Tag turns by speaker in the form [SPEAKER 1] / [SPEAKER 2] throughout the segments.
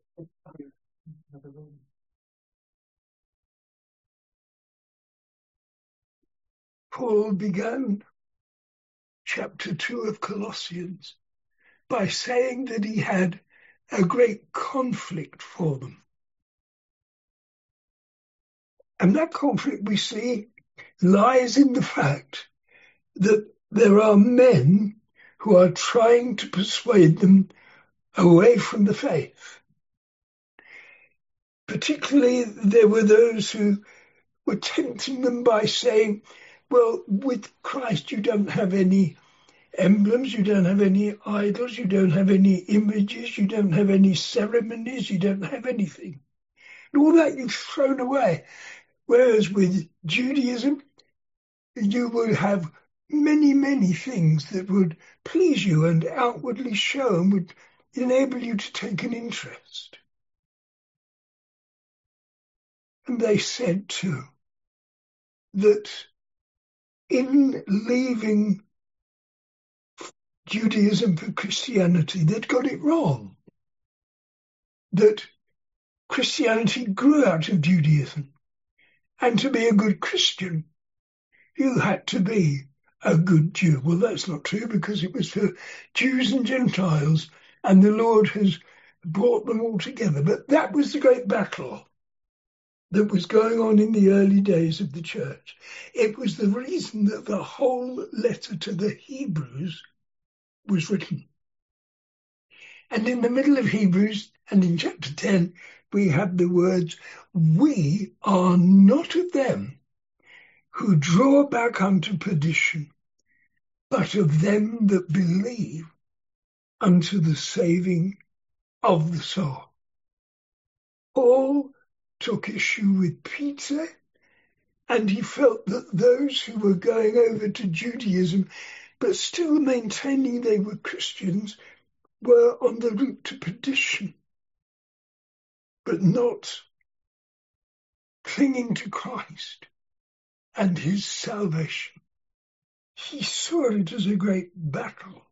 [SPEAKER 1] Paul began chapter 2 of Colossians by saying that he had a great conflict for them. And that conflict, we see, lies in the fact that there are men who are trying to persuade them away from the faith. Particularly, there were those who were tempting them by saying, well, with Christ you don't have any emblems, you don't have any idols, you don't have any images, you don't have any ceremonies, you don't have anything. And all that you've thrown away. Whereas with Judaism, you would have many, many things that would please you and outwardly show and would enable you to take an interest. And they said too that in leaving Judaism for Christianity, they'd got it wrong. That Christianity grew out of Judaism. And to be a good Christian, you had to be a good Jew. Well, that's not true, because it was for Jews and Gentiles, and the Lord has brought them all together. But that was the great battle that was going on in the early days of the church. It was the reason that the whole letter to the Hebrews was written. And in the middle of Hebrews, and in chapter 10, we have the words, "We are not of them who draw back unto perdition, but of them that believe unto the saving of the soul." Paul took issue with Peter, and he felt that those who were going over to Judaism, but still maintaining they were Christians, were on the route to perdition, but not clinging to Christ and his salvation. He saw it as a great battle.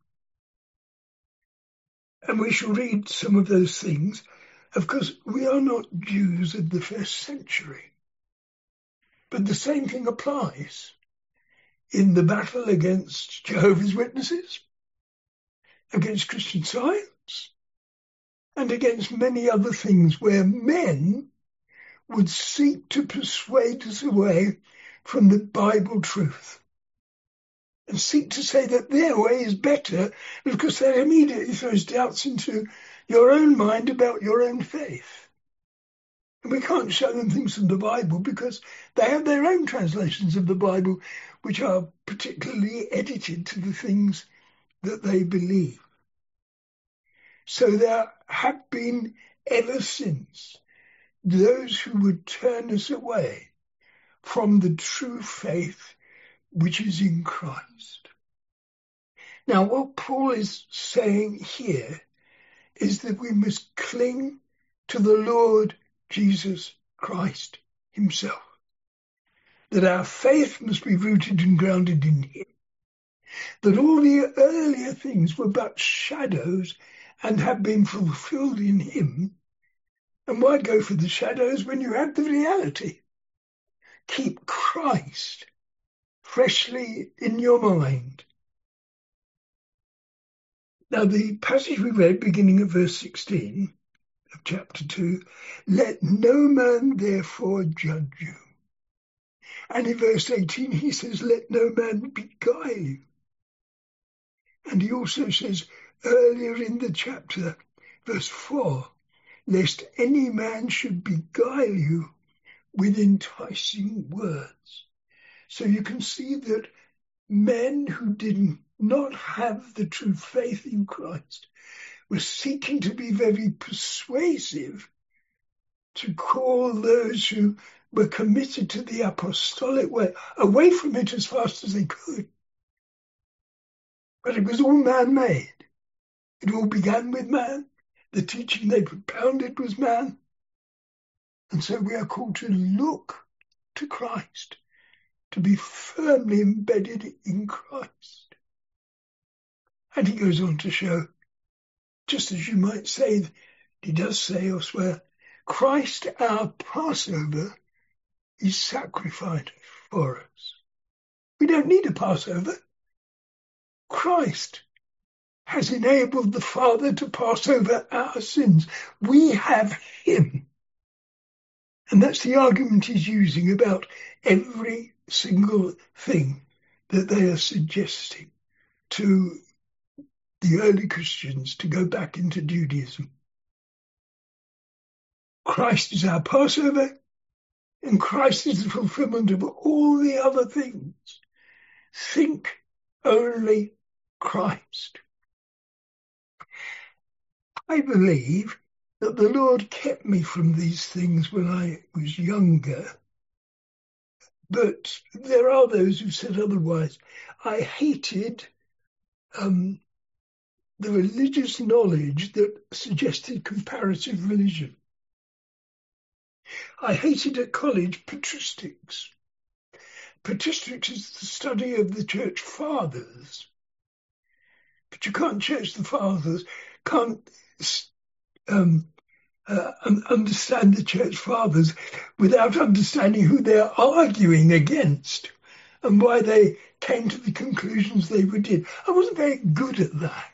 [SPEAKER 1] And we shall read some of those things. Of course, we are not Jews of the first century, but the same thing applies in the battle against Jehovah's Witnesses, against Christian Science, and against many other things where men would seek to persuade us away from the Bible truth and seek to say that their way is better, because that immediately throws doubts into your own mind about your own faith. And we can't show them things from the Bible because they have their own translations of the Bible, which are particularly edited to the things that they believe. So there have been ever since those who would turn us away from the true faith which is in Christ. Now, what Paul is saying here is that we must cling to the Lord Jesus Christ himself, that our faith must be rooted and grounded in him, that all the earlier things were but shadows and have been fulfilled in him. And why go for the shadows when you have the reality? Keep Christ freshly in your mind. Now, the passage we read, beginning at verse 16 of chapter 2, "Let no man therefore judge you." And in verse 18 he says, "Let no man beguile you." And he also says earlier in the chapter, verse 4, "Lest any man should beguile you with enticing words." So you can see that men who did not have the true faith in Christ were seeking to be very persuasive, to call those who were committed to the apostolic way away from it as fast as they could. But it was all man-made. It all began with man. The teaching they propounded was man. And so we are called to look to Christ, to be firmly embedded in Christ. And he goes on to show, just as you might say, He does say elsewhere, Christ our Passover is sacrificed for us. We don't need a Passover. Christ has enabled the Father to pass over our sins. We have him. And that's the argument he's using about every single thing that they are suggesting to the early Christians to go back into Judaism. Christ is our Passover, and Christ is the fulfillment of all the other things. Think only Christ. I believe that the Lord kept me from these things when I was younger, but there are those who said otherwise. I hated the religious knowledge that suggested comparative religion. I hated at college patristics. Patristics is the study of the church fathers. But you can't church the fathers, can't understand the church fathers without understanding who they're arguing against and why they came to the conclusions they did. I wasn't very good at that.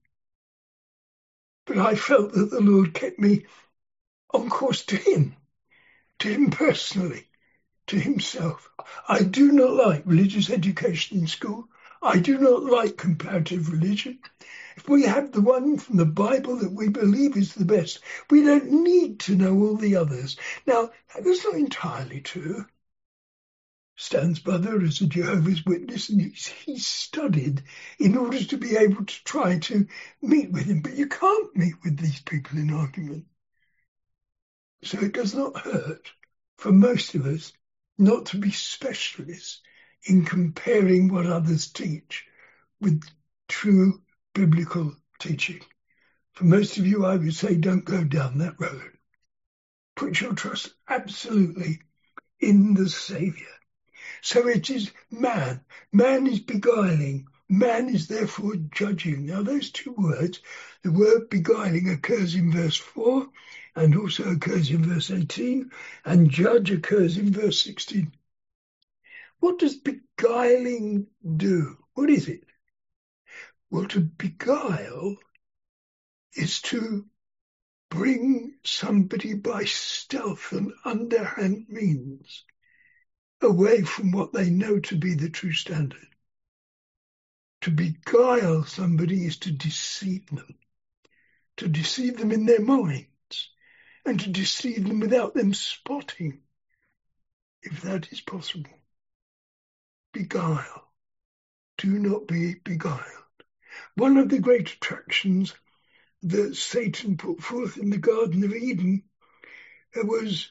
[SPEAKER 1] But I felt that the Lord kept me on course to him personally, to himself. I do not like religious education in school. I do not like comparative religion. If we have the one from the Bible that we believe is the best, we don't need to know all the others. Now, that's not entirely true. Stan's brother is a Jehovah's Witness, and he's studied in order to be able to try to meet with him. But you can't meet with these people in argument. So it does not hurt for most of us not to be specialists in comparing what others teach with true biblical teaching. For most of you, I would say, don't go down that road. Put your trust absolutely in the Saviour. So it is man. Man is beguiling. Man is therefore judging. Now those two words, the word beguiling occurs in verse 4 and also occurs in verse 18, and judge occurs in verse 16. What does beguiling do? What is it? Well, to beguile is to bring somebody by stealth and underhand means away from what they know to be the true standard. To beguile somebody is to deceive them in their minds, and to deceive them without them spotting, if that is possible. Beguile. Do not be beguiled. One of the great attractions that Satan put forth in the Garden of Eden was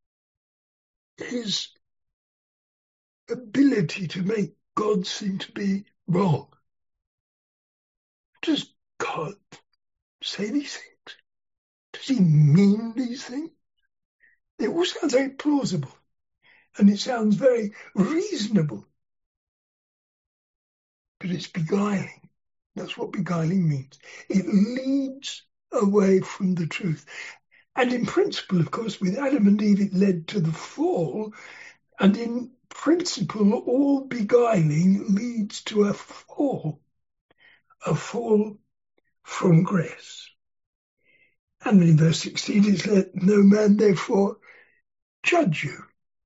[SPEAKER 1] his ability to make God seem to be wrong. Does God say these things? Does he mean these things? It all sounds very plausible, and it sounds very reasonable. But it's beguiling. That's what beguiling means. It leads away from the truth. And in principle, of course, with Adam and Eve, it led to the fall. And in principle, all beguiling leads to a fall from grace. And in verse 16, it's let no man therefore judge you.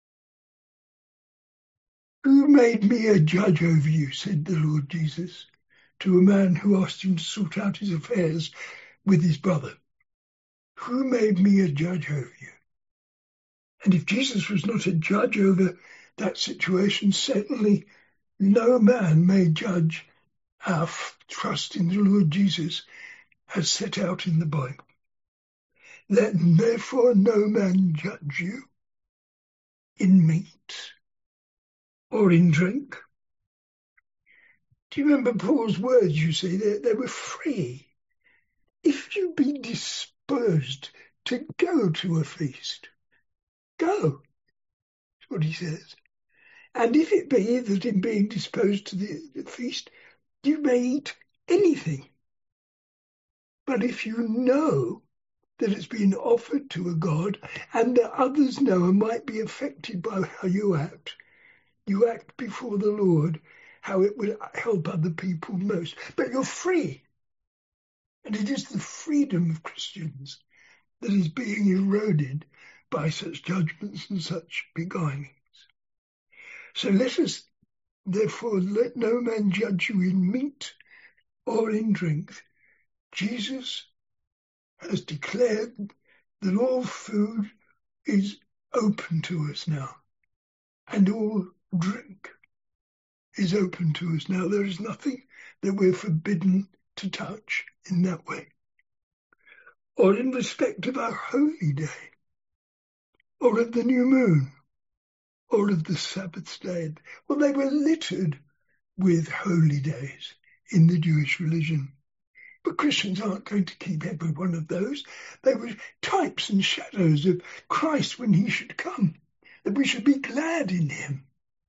[SPEAKER 1] Who made me a judge over you, said the Lord Jesus to a man who asked him to sort out his affairs with his brother. Who made me a judge over you? And if Jesus was not a judge over that situation, certainly no man may judge our trust in the Lord Jesus as set out in the Bible. Let therefore no man judge you in meat or in drink. Do you remember Paul's words? You see, they were free. If you be disposed to go to a feast, go. That's what he says. And if it be that in being disposed to the feast, you may eat anything. But if you know that it's been offered to a God, and that others know and might be affected by how you act. You act before the Lord, how it would help other people most. But you're free. And it is the freedom of Christians that is being eroded by such judgments and such beguilings. So let us, therefore, let no man judge you in meat or in drink. Jesus has declared that all food is open to us now, and all drink is open to us now. There is nothing that we're forbidden to touch in that way. Or in respect of our holy day, or of the new moon, or of the Sabbath day. Well, they were littered with holy days in the Jewish religion. But Christians aren't going to keep every one of those. They were types and shadows of Christ when he should come, that we should be glad in him.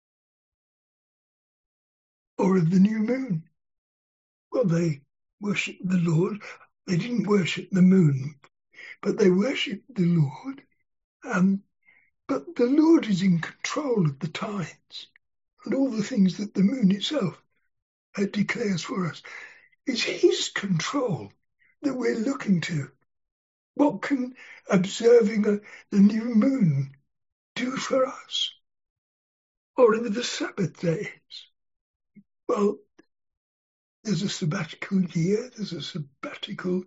[SPEAKER 1] Or of the new moon. Well, they worshipped the Lord. They didn't worship the moon, but they worshipped the Lord. But the Lord is in control of the tides and all the things that the moon itself declares for us. It's his control that we're looking to. What can observing the new moon do for us? Or in the Sabbath days? Well, there's a sabbatical year, there's a sabbatical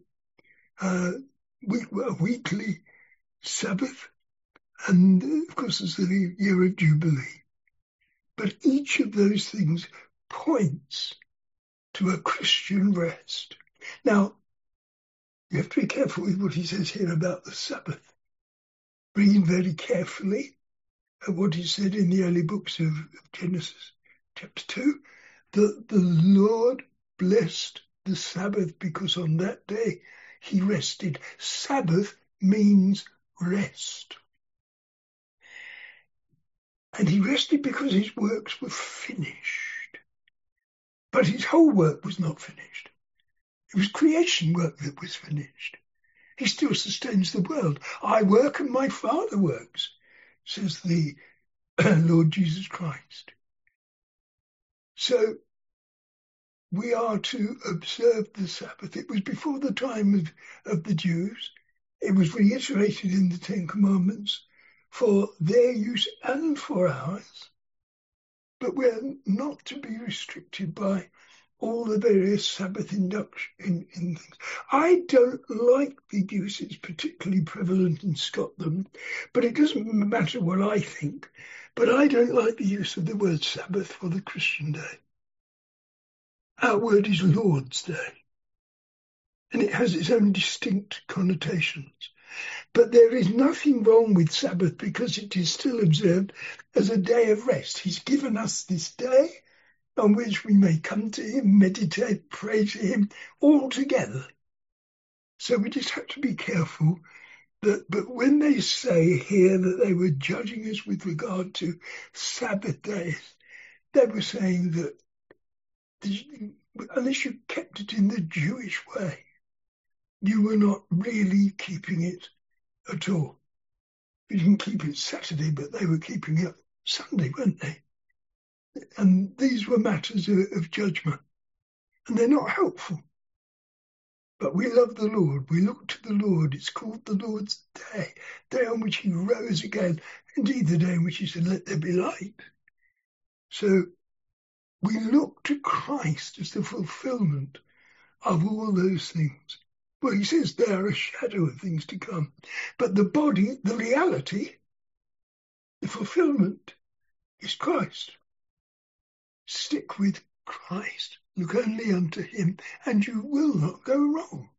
[SPEAKER 1] weekly Sabbath, and of course there's the year of Jubilee. But each of those things points to a Christian rest. Now, you have to be careful with what he says here about the Sabbath. Read very carefully at what he said in the early books of Genesis, chapter 2, that the Lord blessed the Sabbath because on that day he rested. Sabbath means rest. And he rested because his works were finished. But his whole work was not finished. It was creation work that was finished. He still sustains the world. I work and my Father works, says the Lord Jesus Christ. So we are to observe the Sabbath. It was before the time of the Jews. It was reiterated in the Ten Commandments for their use and for ours. But we're not to be restricted by all the various Sabbath induction in things. I don't like the use, it's particularly prevalent in Scotland, but it doesn't matter what I think. But I don't like the use of the word Sabbath for the Christian day. Our word is Lord's Day, and it has its own distinct connotations. But there is nothing wrong with Sabbath because it is still observed as a day of rest. He's given us this day on which we may come to him, meditate, pray to him, all together. So we just have to be careful that, but when they say here that they were judging us with regard to Sabbath days, they were saying that unless you kept it in the Jewish way, you were not really keeping it at all. You didn't keep it Saturday, but they were keeping it Sunday, weren't they? And these were matters of judgment, and they're not helpful. But we love the Lord. We look to the Lord. It's called the Lord's Day, the day on which he rose again. Indeed, the day in which he said, let there be light. So we look to Christ as the fulfillment of all those things. Well, he says they are a shadow of things to come. But the body, the reality, the fulfillment is Christ. Stick with Christ. Look only unto him, and you will not go wrong.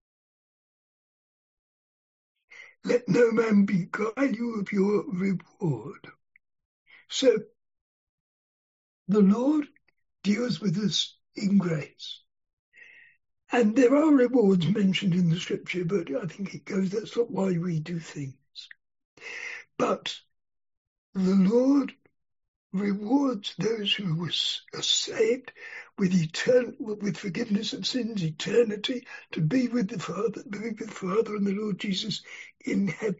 [SPEAKER 1] Let no man beguile you of your reward. So the Lord deals with us in grace. And there are rewards mentioned in the scripture, but I think it goes, that's not why we do things. But the Lord rewards those who are saved with forgiveness of sins, eternity, to be with the Father and the Lord Jesus in heaven.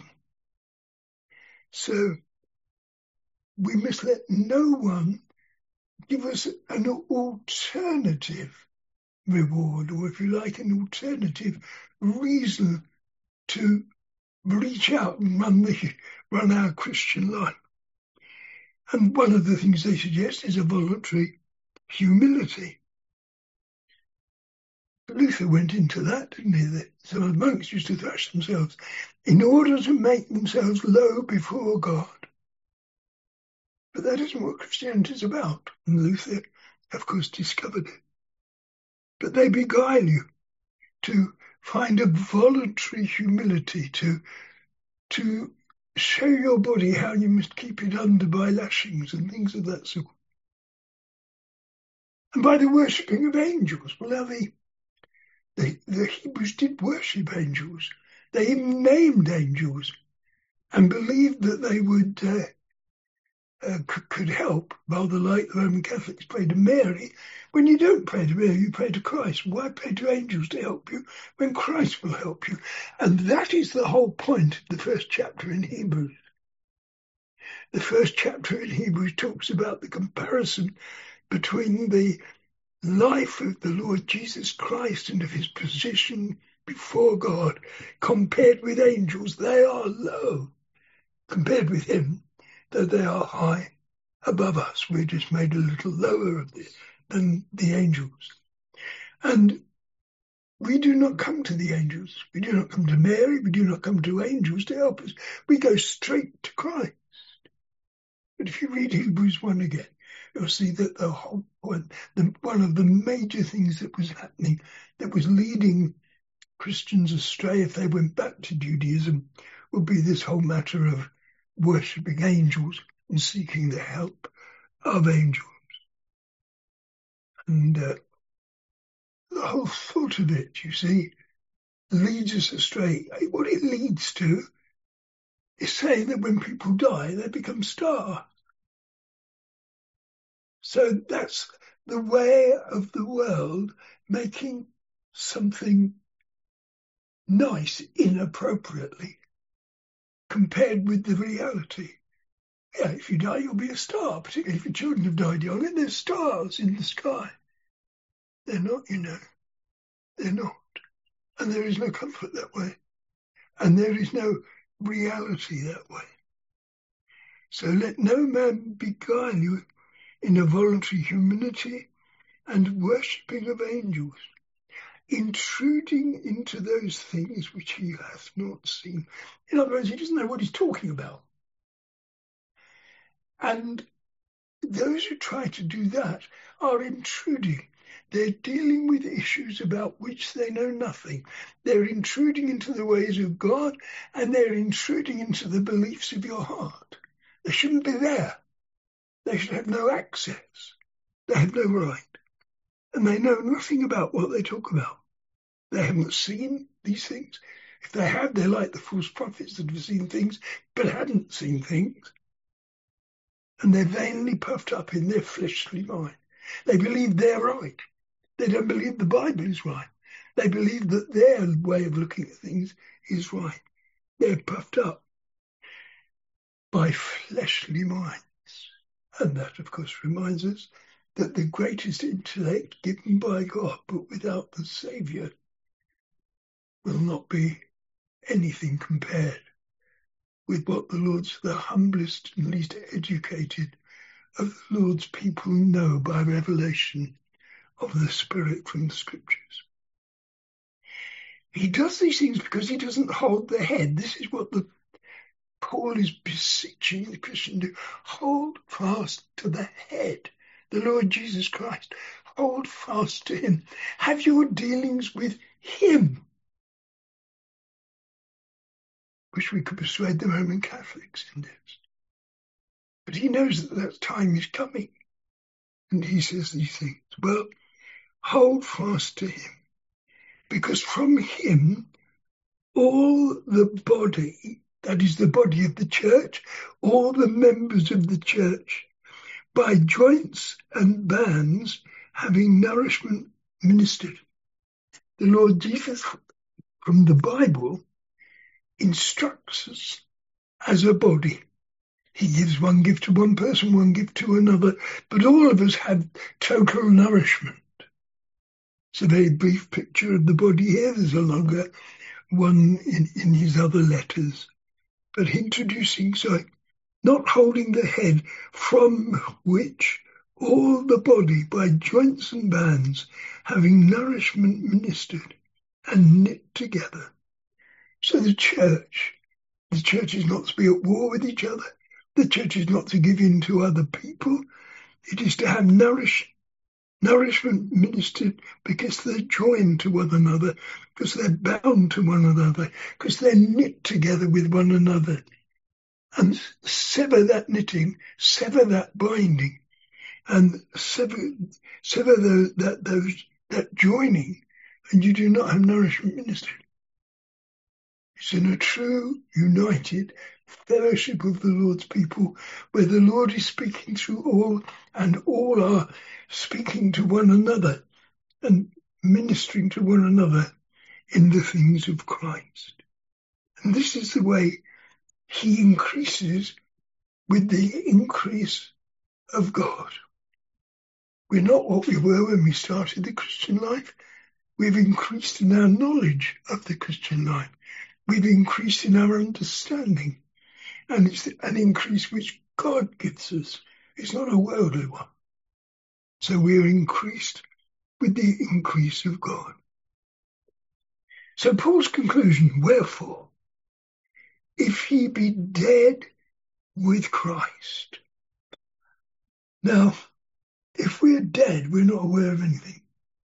[SPEAKER 1] So we must let no one give us an alternative reward, or if you like, an alternative reason to reach out and run our Christian life. And one of the things they suggest is a voluntary humility. Luther went into that, didn't he? That some of the monks used to thrash themselves in order to make themselves low before God. But that isn't what Christianity is about. And Luther, of course, discovered it. But they beguile you to find a voluntary humility, to show your body how you must keep it under by lashings and things of that sort. And by the worshipping of angels. Well, now the Hebrews did worship angels. They even named angels and believed that they would could help, rather like the Roman Catholics pray to Mary. When you don't pray to Mary, you pray to Christ. Why pray to angels to help you when Christ will help you? And that is the whole point of the first chapter in Hebrews. The first chapter in Hebrews talks about the comparison between the life of the Lord Jesus Christ and of his position before God. Compared with angels, they are low. Compared with him, though they are high above us, we're just made a little lower than the angels. And we do not come to the angels. We do not come to Mary. We do not come to angels to help us. We go straight to Christ. But if you read Hebrews 1 again, you'll see that the whole point, one of the major things that was happening, that was leading Christians astray if they went back to Judaism, would be this whole matter of worshipping angels and seeking the help of angels. And the whole thought of it, you see, leads us astray. What it leads to is saying that when people die, they become stars. So that's the way of the world making something nice inappropriately compared with the reality. Yeah, if you die, you'll be a star, particularly if your children have died young, and there's stars in the sky. They're not, you know. They're not. And there is no comfort that way. And there is no reality that way. So let no man beguile you in a voluntary humility and worshipping of angels, intruding into those things which he hath not seen. In other words, he doesn't know what he's talking about. And those who try to do that are intruding. They're dealing with issues about which they know nothing. They're intruding into the ways of God, and they're intruding into the beliefs of your heart. They shouldn't be there. They should have no access. They have no right. And they know nothing about what they talk about. They haven't seen these things. If they have, they're like the false prophets that have seen things but hadn't seen things. And they're vainly puffed up in their fleshly mind. They believe they're right. They don't believe the Bible is right. They believe that their way of looking at things is right. They're puffed up by fleshly minds. And that, of course, reminds us that the greatest intellect given by God, but without the Saviour, will not be anything compared with what the humblest and least educated of the Lord's people know by revelation of the Spirit from the Scriptures. He does these things because he doesn't hold the head. This is what Paul is beseeching the Christian to hold fast to the head, the Lord Jesus Christ. Hold fast to him. Have your dealings with him. Wish we could persuade the Roman Catholics in this. But he knows that time is coming. And he says these things. Well, hold fast to him. Because from him, all the body, that is the body of the church, all the members of the church, by joints and bands having nourishment ministered. The Lord Jesus, from the Bible, instructs us as a body. He gives one gift to one person, one gift to another, but all of us have total nourishment. It's a very brief picture of the body here. There's a longer one in his other letters. But introducing, not holding the head, from which all the body by joints and bands, having nourishment ministered and knit together. So the church is not to be at war with each other. The church is not to give in to other people. It is to have nourishment ministered because they're joined to one another, because they're bound to one another, because they're knit together with one another. And sever that knitting, sever that binding, and sever that joining, and you do not have nourishment ministered. It's in a true, united fellowship of the Lord's people, where the Lord is speaking through all, and all are speaking to one another and ministering to one another in the things of Christ. And this is the way he increases with the increase of God. We're not what we were when we started the Christian life. We've increased in our knowledge of the Christian life. We've increased in our understanding. And it's an increase which God gives us. It's not a worldly one. So we are increased with the increase of God. So Paul's conclusion, wherefore, if ye be dead with Christ. Now, if we're dead, we're not aware of anything.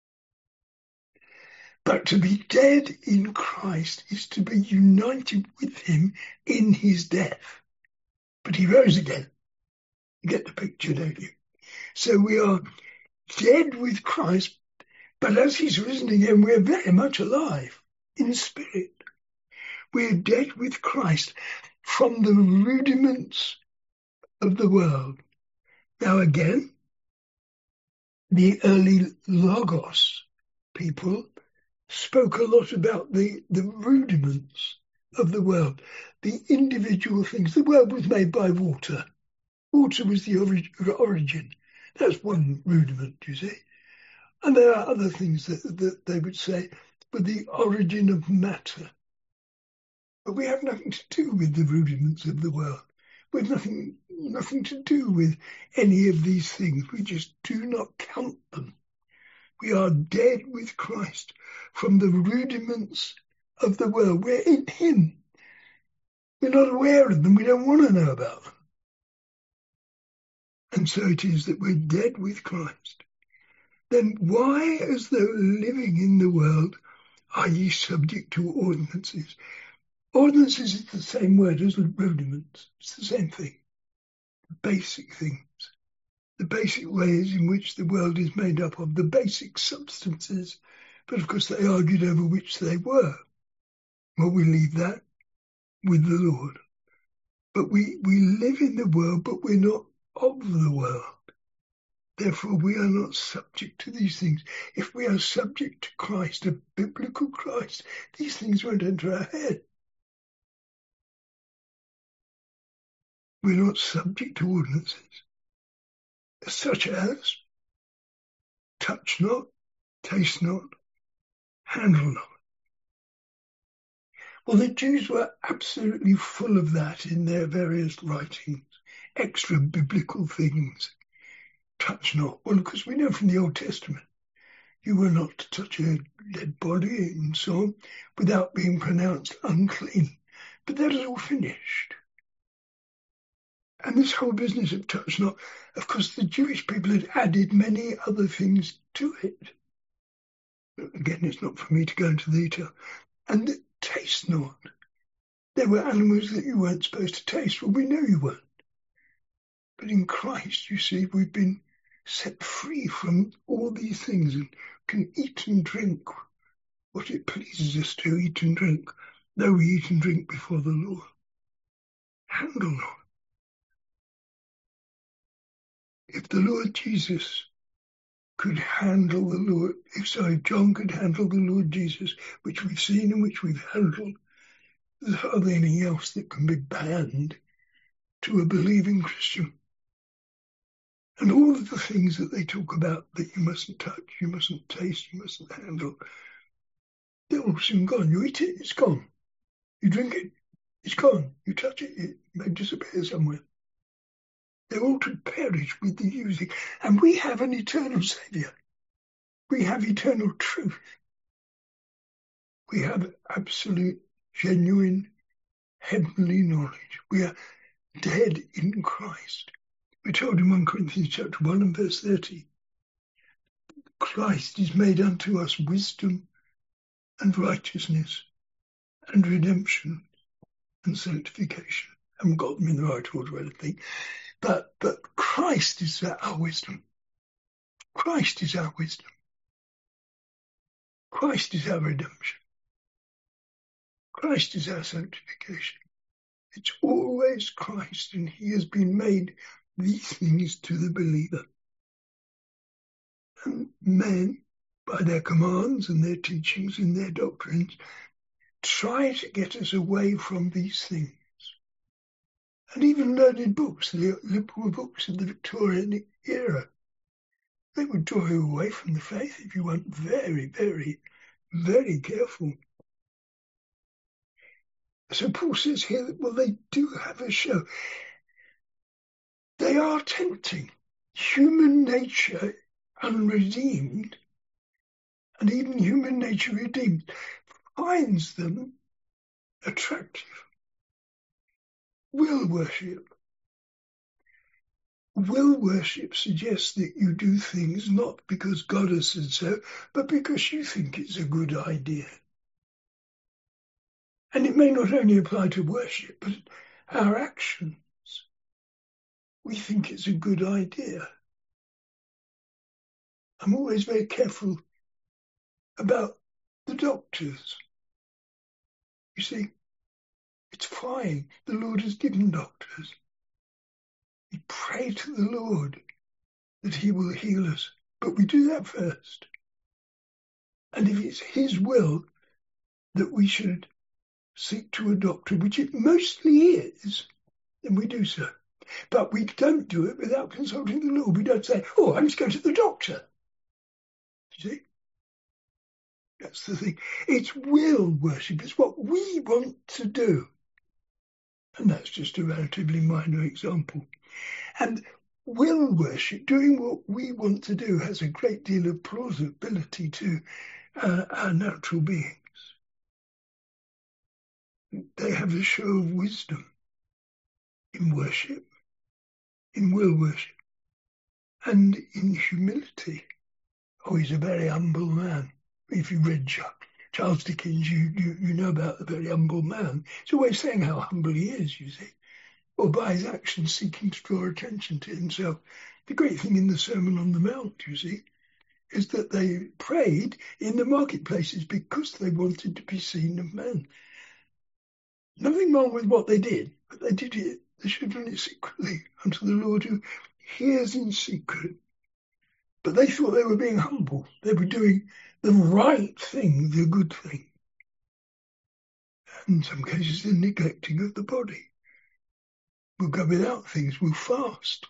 [SPEAKER 1] But to be dead in Christ is to be united with him in his death. But he rose again. You get the picture, don't you? So we are dead with Christ, but as he's risen again, we're very much alive in spirit. We're dead with Christ from the rudiments of the world. Now again, the early Logos people spoke a lot about the rudiments of the world, the individual things. The world was made by water. Water was the origin. That's one rudiment, you see. And there are other things that they would say were the origin of matter. But we have nothing to do with the rudiments of the world. We have nothing to do with any of these things. We just do not count them. We are dead with Christ from the rudiments of the world. We're in him. We're not aware of them. We don't want to know about them. And so it is that we're dead with Christ. Then why, as though living in the world, are ye subject to ordinances? Ordinances is the same word as rudiments. It's the same thing. Basic things. The basic ways in which the world is made up of, the basic substances, but of course they argued over which they were. Well, we leave that with the Lord. But we live in the world, but we're not of the world. Therefore, we are not subject to these things. If we are subject to Christ, a biblical Christ, these things won't enter our head. We're not subject to ordinances, such as touch not, taste not, handle not. Well, the Jews were absolutely full of that in their various writings, extra biblical things. Touch not. Well, because we know from the Old Testament, you were not to touch a dead body and so on without being pronounced unclean. But that is all finished. And this whole business of touch not, of course, the Jewish people had added many other things to it. Again, it's not for me to go into detail. And the taste not. There were animals that you weren't supposed to taste. Well, we know you weren't. But in Christ, you see, we've been set free from all these things and can eat and drink what it pleases us to eat and drink, though we eat and drink before the Lord. Handle not. if the Lord Jesus could handle John could handle the Lord Jesus, which we've seen and which we've handled, there's hardly anything else that can be banned to a believing Christian. And all of the things that they talk about that you mustn't touch, you mustn't taste, you mustn't handle, they're all soon gone. You eat it, it's gone. You drink it, it's gone. You touch it, it may disappear somewhere. They're all to perish with the using. And we have an eternal Saviour. We have eternal truth. We have absolute, genuine, heavenly knowledge. We are dead in Christ. We're told in 1 Corinthians chapter 1 and verse 30, Christ is made unto us wisdom and righteousness and redemption and sanctification. I haven't got them in the right order or anything, but Christ is our wisdom. Christ is our wisdom. Christ is our redemption. Christ is our sanctification. It's always Christ, and he has been made these things to the believer. And men, by their commands and their teachings and their doctrines, try to get us away from these things. And even learned books, the liberal books of the Victorian era, they would draw you away from the faith if you weren't very, very, very careful. So Paul says here that, well, they do have a show. They are tempting. Human nature unredeemed, and even human nature redeemed, finds them attractive. Will worship. Will worship suggests that you do things not because God has said so, but because you think it's a good idea. And it may not only apply to worship, but our actions. We think it's a good idea. I'm always very careful about the doctors. You see, it's fine. The Lord has given doctors. We pray to the Lord that he will heal us. But we do that first. And if it's his will that we should seek to a doctor, which it mostly is, then we do so. But we don't do it without consulting the Lord. We don't say, oh, I'm just going to the doctor. You see? That's the thing. It's will worship. It's what we want to do. And that's just a relatively minor example. And will worship, doing what we want to do, has a great deal of plausibility to our natural beings. They have a show of wisdom in worship, in will worship, and in humility. Oh, he's a very humble man. If you read Charles Dickens, you know about the very humble man. He's always saying how humble he is, you see, or by his actions seeking to draw attention to himself. The great thing in the Sermon on the Mount, you see, is that they prayed in the marketplaces because they wanted to be seen of men. Nothing wrong with what they did, but they did it. They should have done it secretly unto the Lord who hears in secret. But they thought they were being humble. They were doing the right thing, the good thing. In some cases, the neglecting of the body. We'll go without things, we'll fast.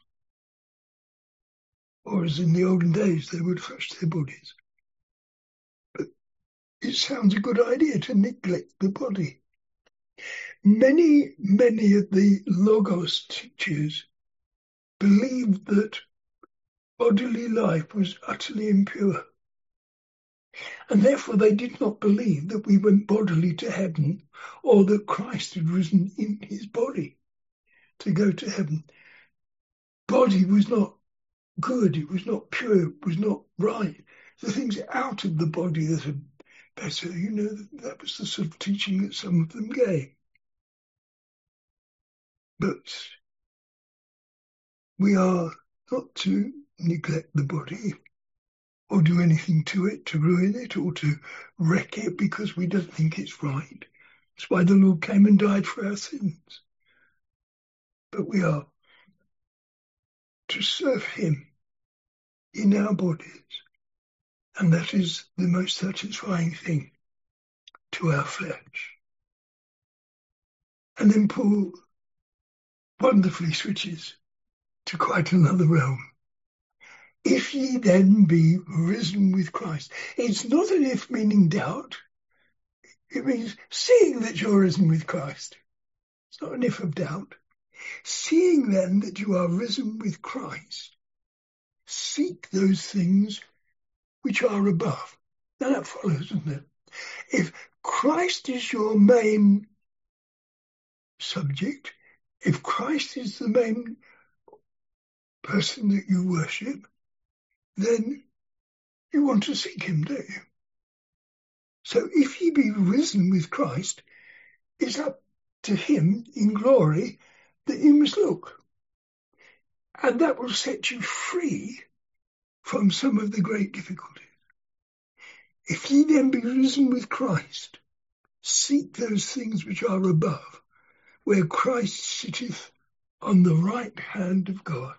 [SPEAKER 1] Or as in the olden days, they would fast their bodies. But it sounds a good idea to neglect the body. Many of the Logos teachers believed that bodily life was utterly impure. And therefore they did not believe that we went bodily to heaven or that Christ had risen in his body to go to heaven. Body was not good, it was not pure, it was not right. The things out of the body that are better, that was the sort of teaching that some of them gave. But we are not to neglect the body or do anything to it to ruin it or to wreck it because we don't think it's right. That's why the Lord came and died for our sins. But we are to serve him in our bodies. And that is the most satisfying thing to our flesh. And then Paul wonderfully switches to quite another realm. If ye then be risen with Christ. It's not an if meaning doubt. It means seeing that you're risen with Christ. It's not an if of doubt. Seeing then that you are risen with Christ, seek those things which are above. Now that follows, doesn't it? If Christ is your main subject, if Christ is the main person that you worship, then you want to seek him, don't you? So if ye be risen with Christ, it's up to him in glory that you must look. And that will set you free from some of the great difficulties. If ye then be risen with Christ, seek those things which are above, where Christ sitteth on the right hand of God.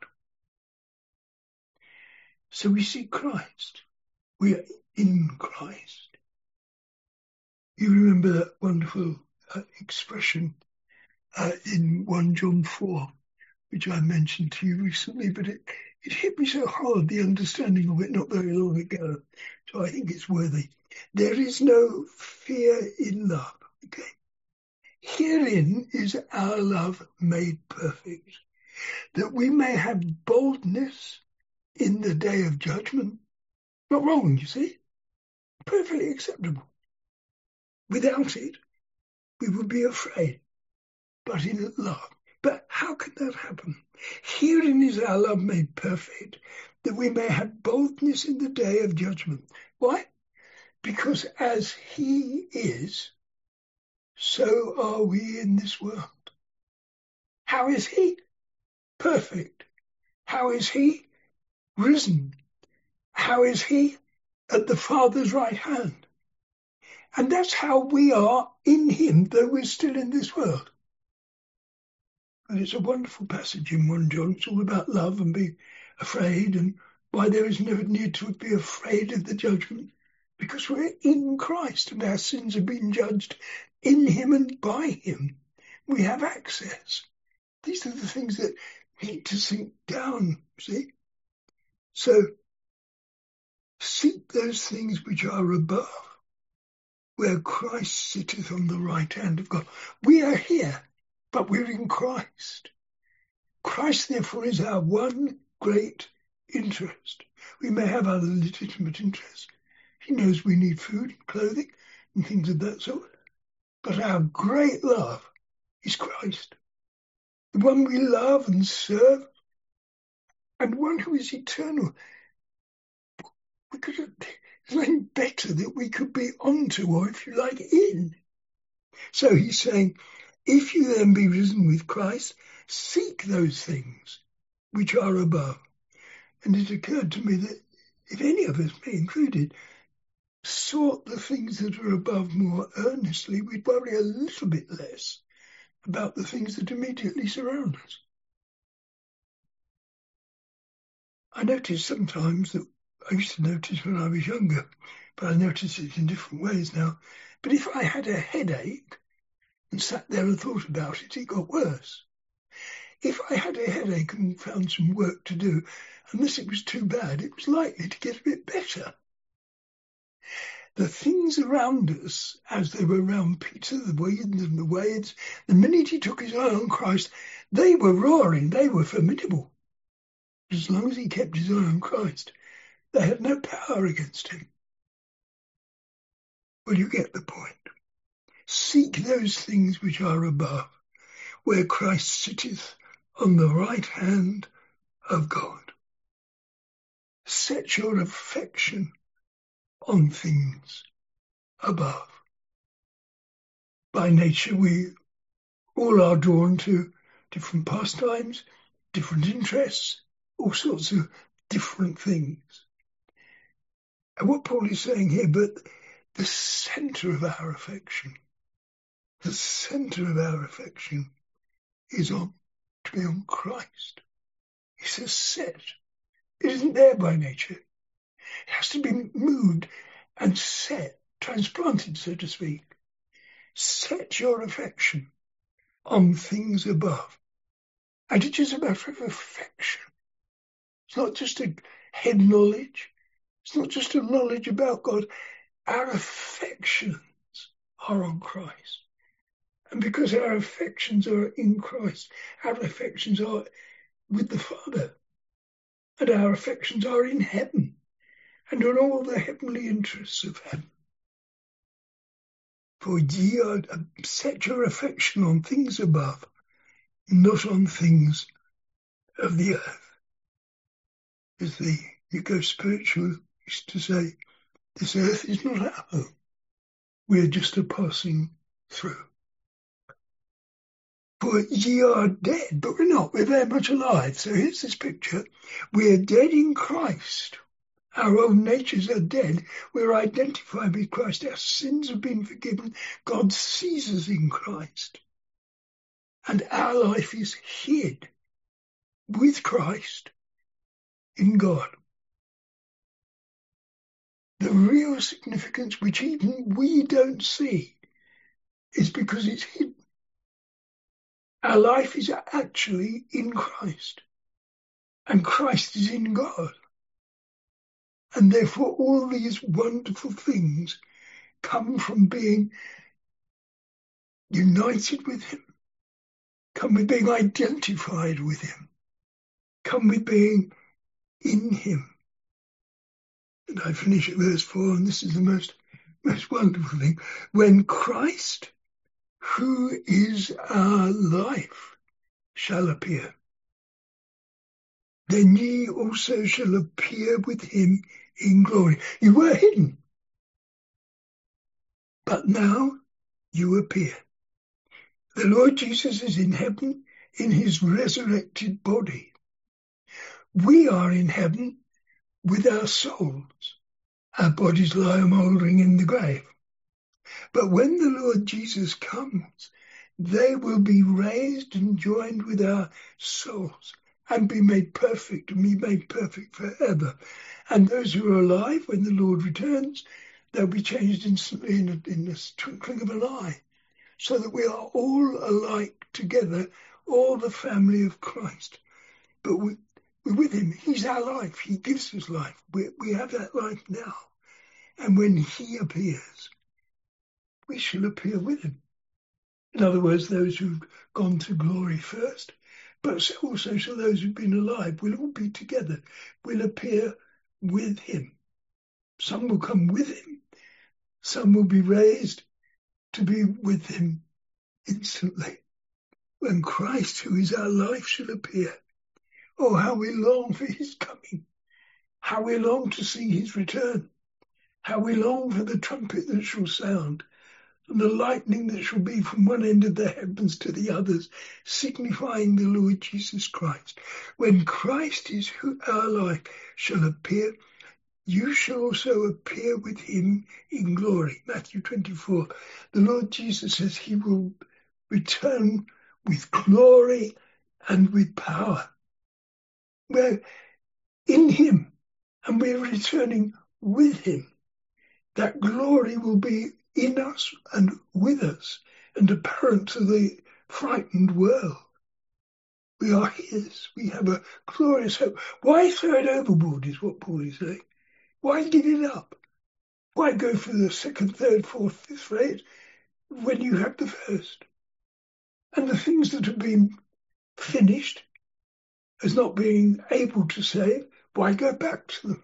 [SPEAKER 1] So we seek Christ. We are in Christ. You remember that wonderful expression in 1 John 4, which I mentioned to you recently, but it hit me so hard, the understanding of it, not very long ago. So I think it's worthy. There is no fear in love. Okay. Herein is our love made perfect, that we may have boldness in the day of judgment. Not wrong, you see. Perfectly acceptable. Without it, we would be afraid. But in love. But how can that happen? Herein is our love made perfect, that we may have boldness in the day of judgment. Why? Because as he is, so are we in this world. How is he? Perfect. How is he? Risen. How is he? At the Father's right hand. And that's how we are in him, though we're still in this world. And it's a wonderful passage in 1 John. It's all about love and be afraid, and why there is no need to be afraid of the judgment. Because we're in Christ and our sins have been judged in him and by him. We have access. These are the things that need to sink down, see? So, seek those things which are above, where Christ sitteth on the right hand of God. We are here, but we're in Christ. Christ, therefore, is our one great interest. We may have other legitimate interests. He knows we need food and clothing and things of that sort. But our great love is Christ. The one we love and serve, and one who is eternal. There's nothing better that we could be onto, or if you like, in. So he's saying, if you then be risen with Christ, seek those things which are above. And it occurred to me that if any of us, me included, sought the things that are above more earnestly, we'd worry a little bit less about the things that immediately surround us. I notice sometimes that I used to notice when I was younger, but I notice it in different ways now. But if I had a headache and sat there and thought about it, it got worse. If I had a headache and found some work to do, unless it was too bad, it was likely to get a bit better. The things around us, as they were around Peter, the winds and the waves, the minute he took his eye on Christ, they were roaring, they were formidable. As long as he kept his eye on Christ, they had no power against him. Well, you get the point. Seek those things which are above, where Christ sitteth on the right hand of God. Set your affection on things above. By nature, we all are drawn to different pastimes, different interests, all sorts of different things. And what Paul is saying here, but the centre of our affection, is to be on Christ. It's a set. It isn't there by nature. It has to be moved and set, transplanted, so to speak. Set your affection on things above. And it is a matter of affection. It's not just a head knowledge. It's not just a knowledge about God. Our affections are on Christ. And because our affections are in Christ, our affections are with the Father. And our affections are in heaven and on all the heavenly interests of heaven. For ye are set your affection on things above, not on things of the earth. As the eco-spiritual used to say, this earth is not our home. We are just a passing through. For ye are dead, but we're not. We're very much alive. So here's this picture. We are dead in Christ. Our own natures are dead. We're identified with Christ. Our sins have been forgiven. God sees us in Christ. And our life is hid with Christ in God. The real significance, which even we don't see, is because it's hidden. Our life is actually in Christ. And Christ is in God. And therefore all these wonderful things come from being united with him, come with being identified with him, come with being in him. And I finish at verse 4, and this is the most wonderful thing. When Christ, who is our life, shall appear, then ye also shall appear with him in glory. You were hidden, but now you appear. The Lord Jesus is in heaven in his resurrected body. We are in heaven with our souls. Our bodies lie mouldering in the grave. But when the Lord Jesus comes, they will be raised and joined with our souls and be made perfect and be made perfect forever. And those who are alive, when the Lord returns, they'll be changed instantly in the twinkling of an eye, so that we are all alike together, all the family of Christ. But we're with him. He's our life. He gives us life. We have that life now. And when he appears, we shall appear with him. In other words, those who've gone to glory first, but also shall those who've been alive, will all be together, will appear with him. Some will come with him. Some will be raised to be with him instantly. When Christ, who is our life, shall appear. Oh, how we long for his coming. How we long to see his return. How we long for the trumpet that shall sound, and the lightning that shall be from one end of the heavens to the others, signifying the Lord Jesus Christ. When Christ is who our life shall appear, you shall also appear with him in glory. Matthew 24. The Lord Jesus says he will return with glory and with power. We're in him and we're returning with him. That glory will be in us and with us and apparent to the frightened world. We are his. We have a glorious hope. Why throw it overboard is what Paul is saying. Why give it up? Why go for the second, third, fourth, fifth rate when you have the first? And the things that have been finished as not being able to save, why go back to them?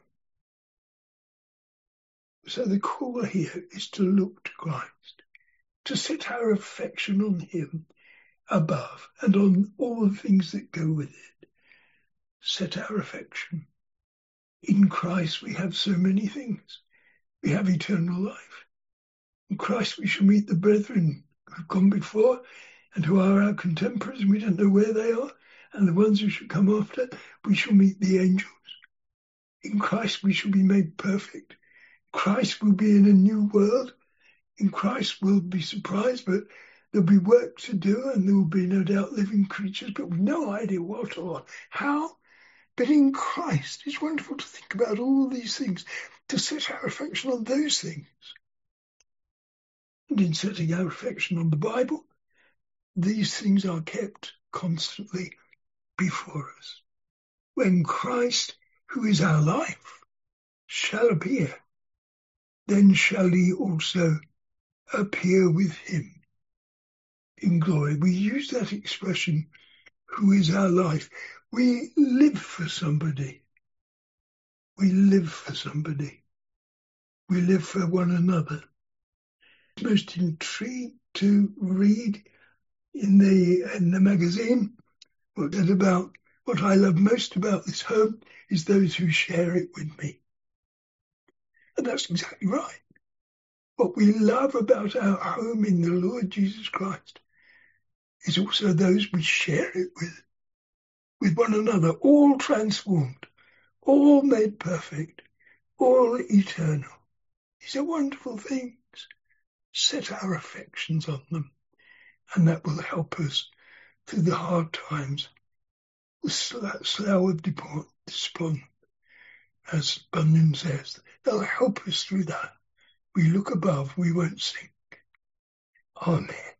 [SPEAKER 1] So the call here is to look to Christ, to set our affection on him above and on all the things that go with it. Set our affection. In Christ we have so many things. We have eternal life. In Christ we shall meet the brethren who have gone before and who are our contemporaries. We don't know where they are. And the ones who shall come after, we shall meet the angels. In Christ we shall be made perfect. Christ will be in a new world. In Christ we'll be surprised, but there'll be work to do and there will be no doubt living creatures, but we've no idea what or how. But in Christ, it's wonderful to think about all these things, to set our affection on those things. And in setting our affection on the Bible, these things are kept constantly before us. When Christ, who is our life, shall appear, then shall he also appear with him in glory. We use that expression, who is our life. We live for somebody. We live for somebody. We live for one another. It's most intrigued to read in the magazine what I love most about this home is those who share it with me. And that's exactly right. What we love about our home in the Lord Jesus Christ is also those we share it with one another, all transformed, all made perfect, all eternal. These are wonderful things. Set our affections on them, and that will help us through the hard times, the slough of despond, as Bunyan says. They'll help us through that. We look above, we won't sink. Amen.